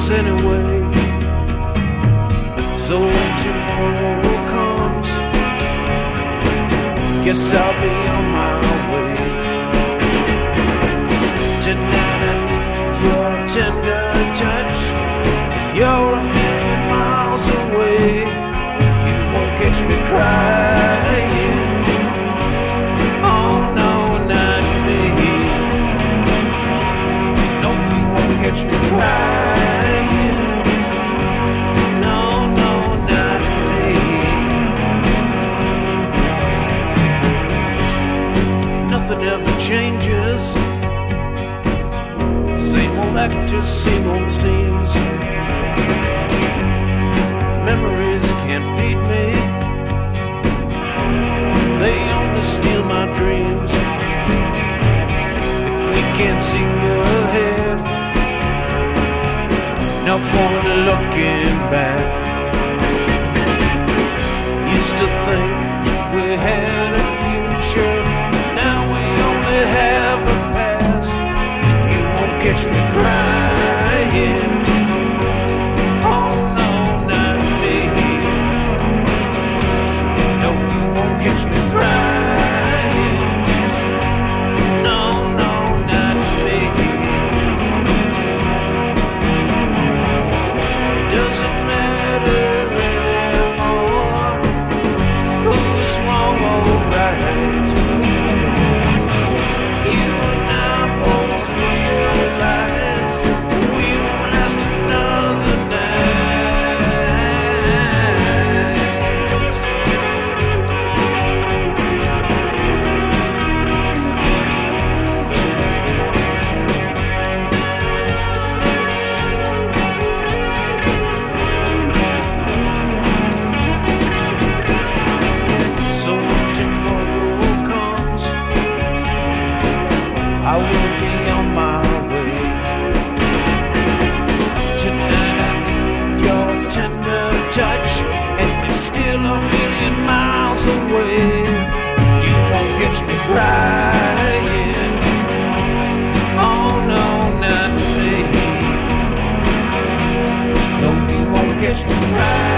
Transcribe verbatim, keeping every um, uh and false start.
miles anyway. So when tomorrow comes, guess I'll be on my way. Tonight I need your tender touch. You're a million miles away. You won't catch me crying. Oh no, not me. No, you won't catch me crying. No, no, not me. Nothing ever changes. Same old actors, same old scenes. Memories can't feed me. They only steal my dreams. If we can't see ahead, no point looking back. Used to think we had a future. Now we only have a past. You won't catch me crying. Oh no, not me. No, you won't catch me crying. No, no, not me. Doesn't matter anymore who's wrong or right. You and I both realize we won't last another So when tomorrow comes, I will be on my way. Tonight I need your tender touch, and you're still a million miles away. You won't catch me crying. Oh no, not me. No, you won't catch me crying.